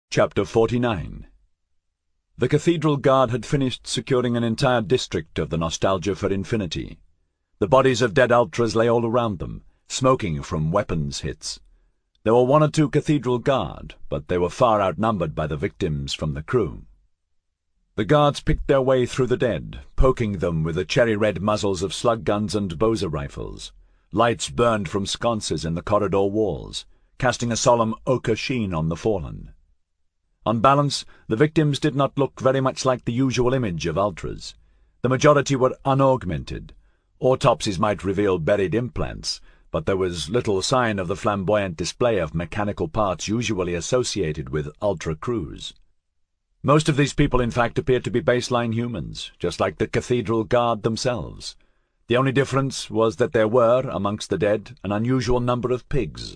Chapter 49. The Cathedral Guard had finished securing an entire district of the Nostalgia for Infinity. The bodies of dead Ultras lay all around them, smoking from weapons hits. There were one or two Cathedral Guard, but they were far outnumbered by the victims from the crew. The guards picked their way through the dead, poking them with the cherry-red muzzles of slug guns and Bowser rifles. Lights burned from sconces in the corridor walls, casting a solemn ochre sheen on the fallen. On balance, the victims did not look very much like the usual image of Ultras. The majority were unaugmented. Autopsies might reveal buried implants, but there was little sign of the flamboyant display of mechanical parts usually associated with Ultra crews. Most of these people, in fact, appeared to be baseline humans, just like the Cathedral Guard themselves. The only difference was that there were, amongst the dead, an unusual number of pigs.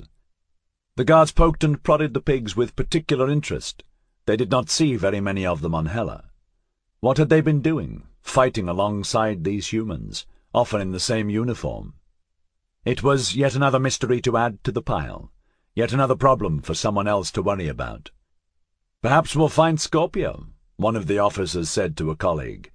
The guards poked and prodded the pigs with particular interest. They did not see very many of them on Hela. What had they been doing, fighting alongside these humans, often in the same uniform? It was yet another mystery to add to the pile, yet another problem for someone else to worry about. "Perhaps we'll find Scorpio," one of the officers said to a colleague.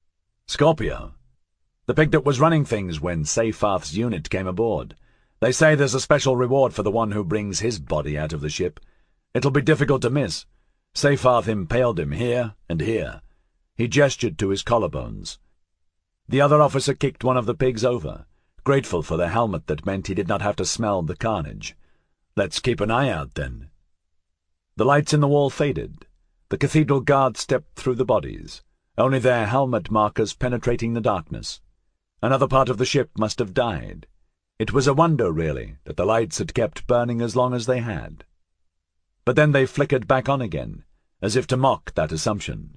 "Scorpio? The pig that was running things when Seyfarth's unit came aboard. They say there's a special reward for the one who brings his body out of the ship. It'll be difficult to miss. Seyfarth impaled him here and here." He gestured to his collarbones. The other officer kicked one of the pigs over, grateful for the helmet that meant he did not have to smell the carnage. "Let's keep an eye out, then." The lights in the wall faded. The Cathedral Guard stepped through the bodies, only their helmet markers penetrating the darkness. Another part of the ship must have died. It was a wonder, really, that the lights had kept burning as long as they had. But then they flickered back on again, as if to mock that assumption.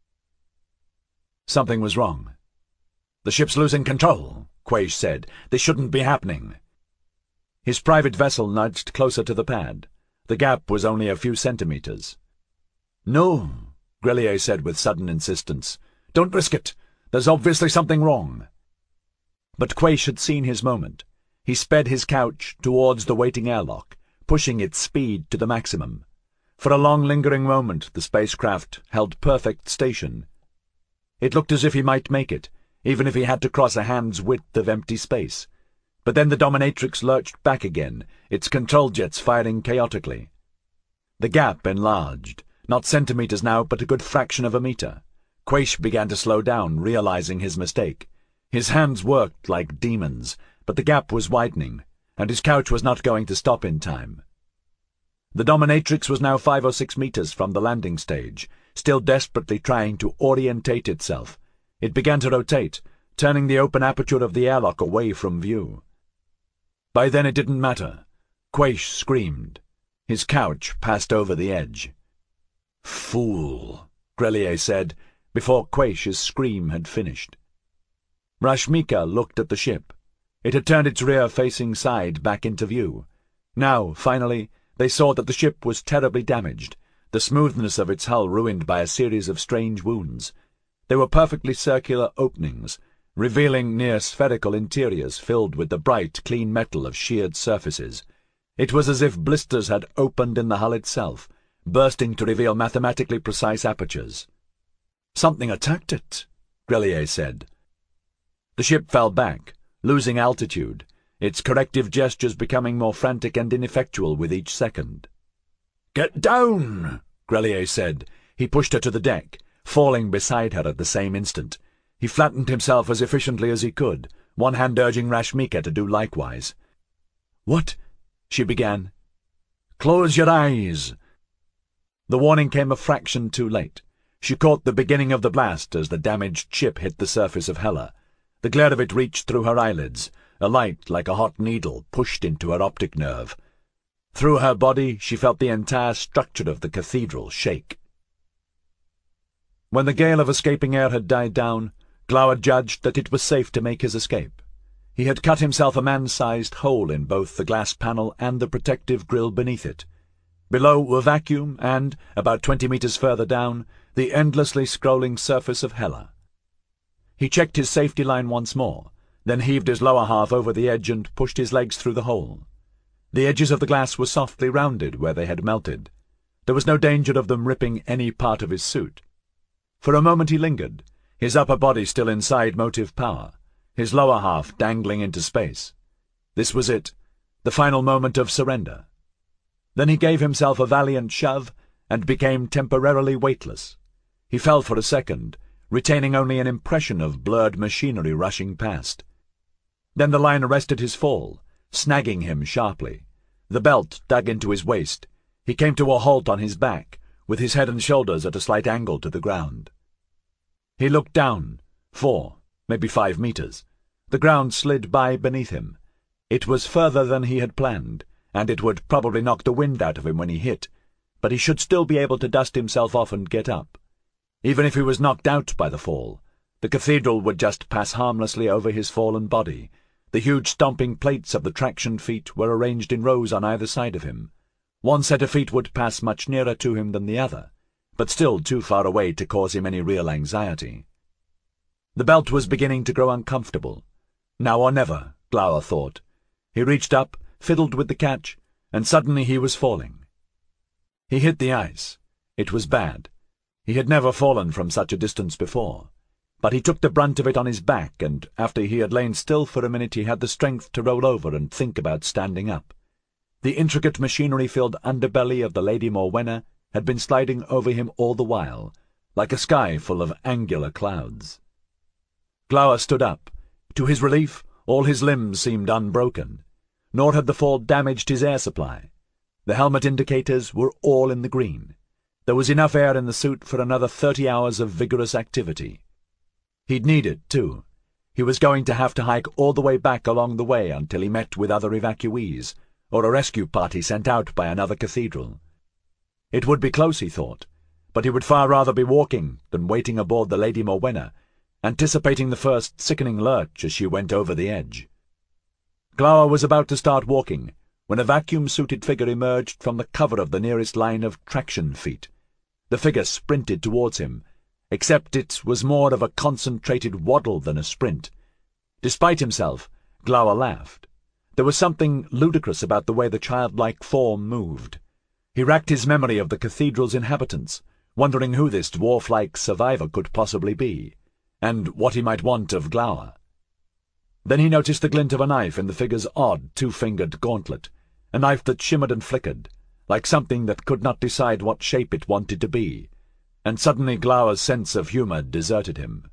Something was wrong. "The ship's losing control," Quaish said. "This shouldn't be happening." His private vessel nudged closer to the pad. The gap was only a few centimeters. "No," Grelier said with sudden insistence. "Don't risk it. There's obviously something wrong." But Quaish had seen his moment. He sped his couch towards the waiting airlock, pushing its speed to the maximum. For a long lingering moment the spacecraft held perfect station. It looked as if he might make it, even if he had to cross a hand's width of empty space. But then the dominatrix lurched back again, its control jets firing chaotically. The gap enlarged, not centimeters now, but a good fraction of a meter. Quaish began to slow down, realizing his mistake. His hands worked like demons, but the gap was widening, and his couch was not going to stop in time. The dominatrix was now 5 or 6 meters from the landing stage, still desperately trying to orientate itself. It began to rotate, turning the open aperture of the airlock away from view. By then it didn't matter. Quaish screamed. His couch passed over the edge. "Fool," Grelier said, before Quaish's scream had finished. Rashmika looked at the ship. It had turned its rear-facing side back into view. Now, finally, they saw that the ship was terribly damaged, the smoothness of its hull ruined by a series of strange wounds. There were perfectly circular openings, revealing near-spherical interiors filled with the bright, clean metal of sheared surfaces. It was as if blisters had opened in the hull itself, bursting to reveal mathematically precise apertures. "Something attacked it," Grelier said. The ship fell back, losing altitude, its corrective gestures becoming more frantic and ineffectual with each second. "Get down!" Grelier said. He pushed her to the deck, falling beside her at the same instant. He flattened himself as efficiently as he could, one hand urging Rashmika to do likewise. "What?" she began. "Close your eyes." The warning came a fraction too late. She caught the beginning of the blast as the damaged ship hit the surface of Hela. The glare of it reached through her eyelids. A light like a hot needle pushed into her optic nerve. Through her body she felt the entire structure of the cathedral shake. When the gale of escaping air had died down, Glower judged that it was safe to make his escape. He had cut himself a man-sized hole in both the glass panel and the protective grille beneath it. Below were vacuum and, about 20 meters further down, the endlessly scrolling surface of Hela. He checked his safety line once more, then heaved his lower half over the edge and pushed his legs through the hole. The edges of the glass were softly rounded where they had melted. There was no danger of them ripping any part of his suit. For a moment he lingered, his upper body still inside motive power, his lower half dangling into space. This was it, the final moment of surrender. Then he gave himself a valiant shove and became temporarily weightless. He fell for a second, retaining only an impression of blurred machinery rushing past. Then the line arrested his fall, snagging him sharply. The belt dug into his waist. He came to a halt on his back, with his head and shoulders at a slight angle to the ground. He looked down, 4, maybe 5 meters. The ground slid by beneath him. It was further than he had planned, and it would probably knock the wind out of him when he hit, but he should still be able to dust himself off and get up. Even if he was knocked out by the fall, the cathedral would just pass harmlessly over his fallen body. The huge stomping plates of the traction feet were arranged in rows on either side of him. One set of feet would pass much nearer to him than the other, but still too far away to cause him any real anxiety. The belt was beginning to grow uncomfortable. Now or never, Glower thought. He reached up, fiddled with the catch, and suddenly he was falling. He hit the ice. It was bad. He had never fallen from such a distance before, but he took the brunt of it on his back, and after he had lain still for a minute he had the strength to roll over and think about standing up. The intricate machinery-filled underbelly of the Lady Morwenna had been sliding over him all the while, like a sky full of angular clouds. Glower stood up. To his relief, all his limbs seemed unbroken, nor had the fall damaged his air supply. The helmet indicators were all in the green. There was enough air in the suit for another 30 hours of vigorous activity. He'd need it, too. He was going to have to hike all the way back along the way until he met with other evacuees, or a rescue party sent out by another cathedral. It would be close, he thought, but he would far rather be walking than waiting aboard the Lady Morwenna, anticipating the first sickening lurch as she went over the edge. Glower was about to start walking when a vacuum-suited figure emerged from the cover of the nearest line of traction feet. The figure sprinted towards him, except it was more of a concentrated waddle than a sprint. Despite himself, Glower laughed. There was something ludicrous about the way the childlike form moved. He racked his memory of the cathedral's inhabitants, wondering who this dwarf-like survivor could possibly be, and what he might want of Glower. Then he noticed the glint of a knife in the figure's odd two-fingered gauntlet, a knife that shimmered and flickered, like something that could not decide what shape it wanted to be, and suddenly Glower's sense of humor deserted him.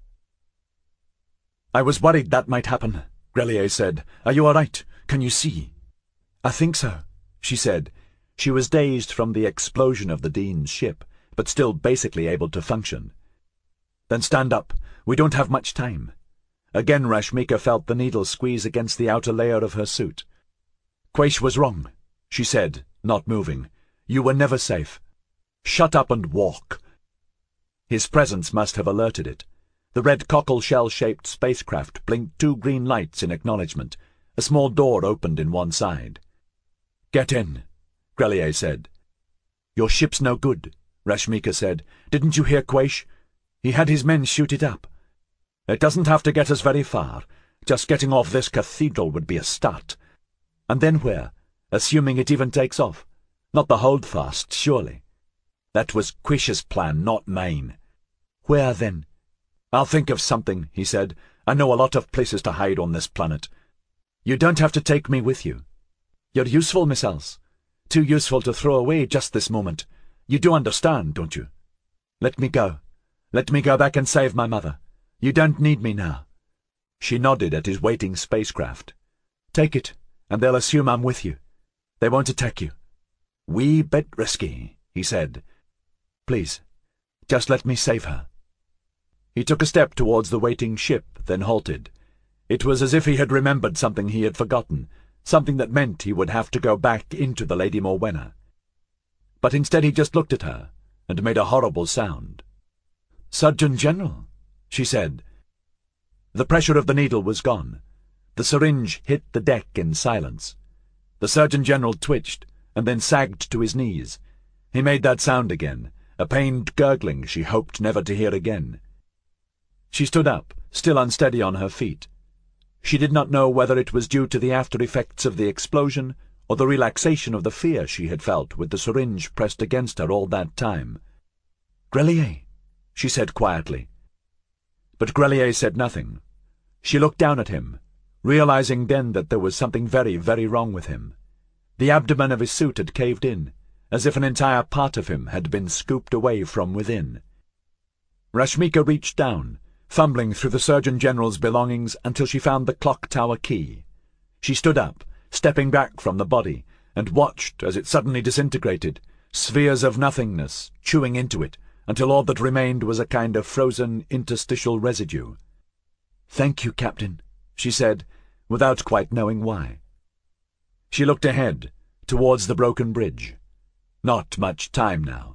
"I was worried that might happen," Grelier said. "Are you all right? Can you see?" "I think so," she said. She was dazed from the explosion of the Dean's ship, but still basically able to function. "Then stand up. We don't have much time." Again Rashmika felt the needle squeeze against the outer layer of her suit. "Quaish was wrong," she said, not moving. "You were never safe. Shut up and walk." His presence must have alerted it. The red cockle-shell-shaped spacecraft blinked 2 green lights in acknowledgement. A small door opened in one side. "Get in," Grelier said. "Your ship's no good," Rashmika said. "Didn't you hear Quaish? He had his men shoot it up. It doesn't have to get us very far. Just getting off this cathedral would be a start. And then where, assuming it even takes off? Not the Holdfast, surely. That was Quaish's plan, not mine. Where, then?" "I'll think of something," he said. "I know a lot of places to hide on this planet. You don't have to take me with you. You're useful, Miss Else. Too useful to throw away just this moment. You do understand, don't you? Let me go. Let me go back and save my mother. You don't need me now." She nodded at his waiting spacecraft. "Take it, and they'll assume I'm with you. They won't attack you." "Wee bit risky," he said. "Please, just let me save her." He took a step towards the waiting ship, then halted. It was as if he had remembered something he had forgotten, something that meant he would have to go back into the Lady Morwenna. But instead he just looked at her, and made a horrible sound. "Surgeon General," she said. The pressure of the needle was gone. The syringe hit the deck in silence. The Surgeon General twitched, and then sagged to his knees. He made that sound again, a pained gurgling she hoped never to hear again. She stood up, still unsteady on her feet. She did not know whether it was due to the after-effects of the explosion, or the relaxation of the fear she had felt with the syringe pressed against her all that time. "Grelier," she said quietly. But Grelier said nothing. She looked down at him, realizing then that there was something very, very wrong with him. The abdomen of his suit had caved in, as if an entire part of him had been scooped away from within. Rashmika reached down, fumbling through the Surgeon General's belongings until she found the clock tower key. She stood up, stepping back from the body, and watched as it suddenly disintegrated, spheres of nothingness chewing into it, until all that remained was a kind of frozen interstitial residue. "Thank you, Captain," she said, without quite knowing why. She looked ahead, towards the broken bridge. Not much time now.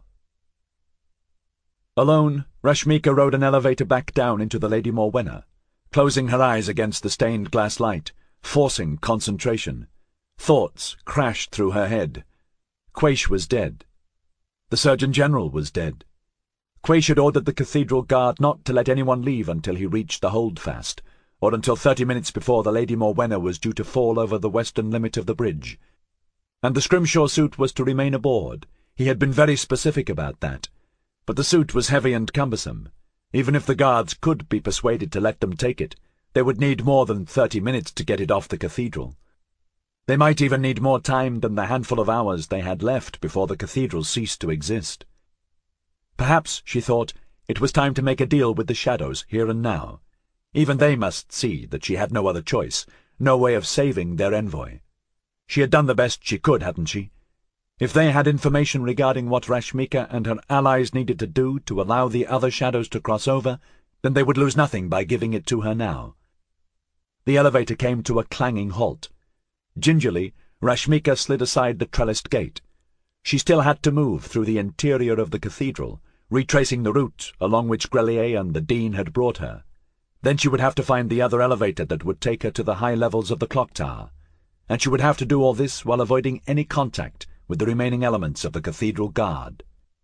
Alone, Rashmika rode an elevator back down into the Lady Morwenna, closing her eyes against the stained glass light, forcing concentration. Thoughts crashed through her head. Quaish was dead. The Surgeon General was dead. Quaish had ordered the cathedral guard not to let anyone leave until he reached the holdfast, or until 30 minutes before the Lady Morwenna was due to fall over the western limit of the bridge. And the Scrimshaw suit was to remain aboard. He had been very specific about that. But the suit was heavy and cumbersome. Even if the guards could be persuaded to let them take it, they would need more than 30 minutes to get it off the cathedral. They might even need more time than the handful of hours they had left before the cathedral ceased to exist. Perhaps, she thought, it was time to make a deal with the shadows here and now. Even they must see that she had no other choice, no way of saving their envoy. She had done the best she could, hadn't she? If they had information regarding what Rashmika and her allies needed to do to allow the other shadows to cross over, then they would lose nothing by giving it to her now. The elevator came to a clanging halt. Gingerly, Rashmika slid aside the trellised gate. She still had to move through the interior of the cathedral, retracing the route along which Grelier and the Dean had brought her. Then she would have to find the other elevator that would take her to the high levels of the clock tower, and she would have to do all this while avoiding any contact with the remaining elements of the cathedral guard.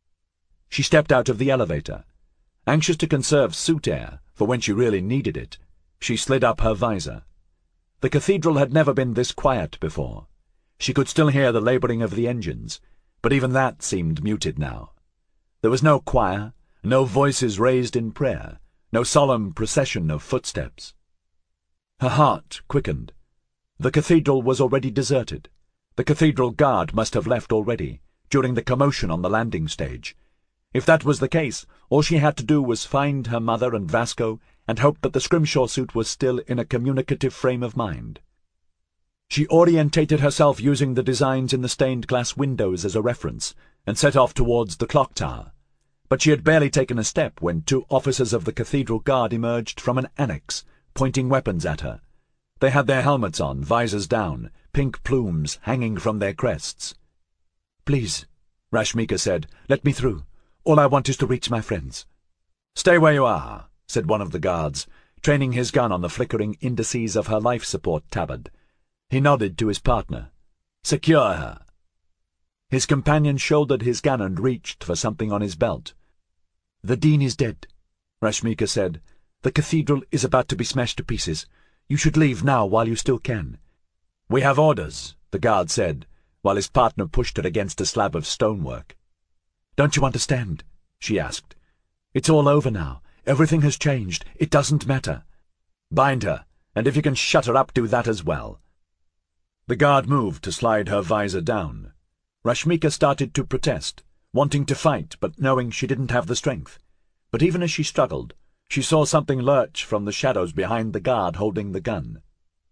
She stepped out of the elevator. Anxious to conserve suit air for when she really needed it, she slid up her visor. The cathedral had never been this quiet before. She could still hear the labouring of the engines, but even that seemed muted now. There was no choir, no voices raised in prayer, no solemn procession of footsteps. Her heart quickened. The cathedral was already deserted. The cathedral guard must have left already, during the commotion on the landing stage. If that was the case, all she had to do was find her mother and Vasco and hope that the Scrimshaw suit was still in a communicative frame of mind. She orientated herself using the designs in the stained glass windows as a reference, and set off towards the clock tower. But she had barely taken a step when 2 officers of the cathedral guard emerged from an annex, pointing weapons at her. They had their helmets on, visors down, pink plumes hanging from their crests. "Please," Rashmika said, "let me through. All I want is to reach my friends." "Stay where you are," said one of the guards, training his gun on the flickering indices of her life support tabard. He nodded to his partner. "Secure her." His companion shouldered his gun and reached for something on his belt. "The Dean is dead," Rashmika said. "The cathedral is about to be smashed to pieces. You should leave now while you still can." "We have orders," the guard said, while his partner pushed her against a slab of stonework. "Don't you understand?" she asked. "It's all over now. Everything has changed. It doesn't matter." "Bind her, and if you can shut her up, do that as well." The guard moved to slide her visor down. Rashmika started to protest, wanting to fight but knowing she didn't have the strength. But even as she struggled, she saw something lurch from the shadows behind the guard holding the gun.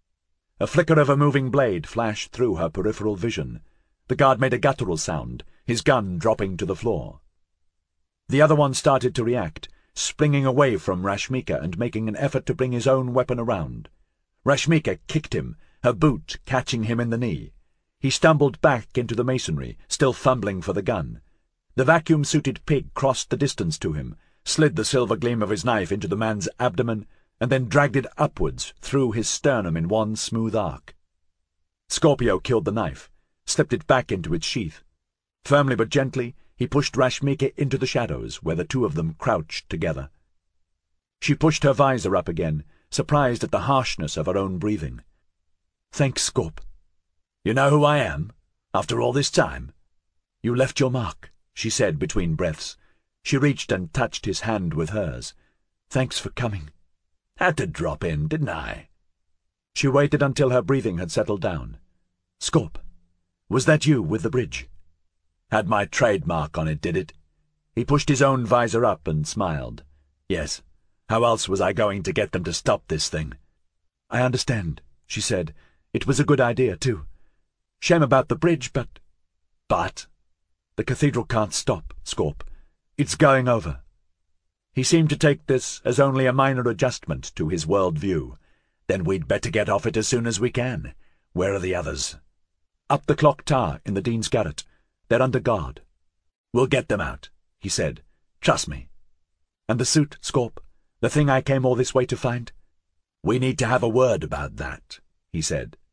A flicker of a moving blade flashed through her peripheral vision. The guard made a guttural sound, his gun dropping to the floor. The other one started to react, springing away from Rashmika and making an effort to bring his own weapon around. Rashmika kicked him, her boot catching him in the knee. He stumbled back into the masonry, still fumbling for the gun. The vacuum-suited pig crossed the distance to him, slid the silver gleam of his knife into the man's abdomen, and then dragged it upwards through his sternum in one smooth arc. Scorpio killed the knife, slipped it back into its sheath. Firmly but gently, he pushed Rashmika into the shadows, where the 2 of them crouched together. She pushed her visor up again, surprised at the harshness of her own breathing. "Thanks, Scorp." You know who I am, after all this time?" "You left your mark," she said between breaths. She reached and touched his hand with hers. "Thanks for coming." "Had to drop in, didn't I?" She waited until her breathing had settled down. "Scorp, was that you with the bridge?" "Had my trademark on it, did it?" He pushed his own visor up and smiled. "Yes. How else was I going to get them to stop this thing?" "I understand," she said. "It was a good idea, too. Shame about the bridge, but—" "But?" "The cathedral can't stop, Scorp. It's going over." He seemed to take this as only a minor adjustment to his world view. "Then we'd better get off it as soon as we can. Where are the others?" "Up the clock tower in the Dean's garret. They're under guard." "We'll get them out," he said. "Trust me." "And the suit, Scorp? The thing I came all this way to find?" "We need to have a word about that," he said.